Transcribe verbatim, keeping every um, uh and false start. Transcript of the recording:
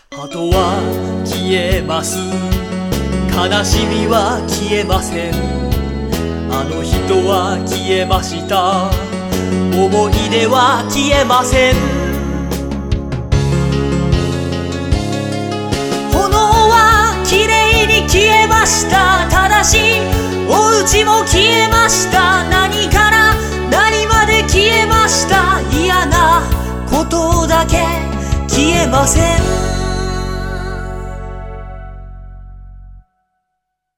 鳩は消えます、悲しみは消えません。あの人は消えました、思い出は消えません。炎はきれいに消えました、ただしお家も消えました。何から何まで消えました、嫌なことだけ消えません。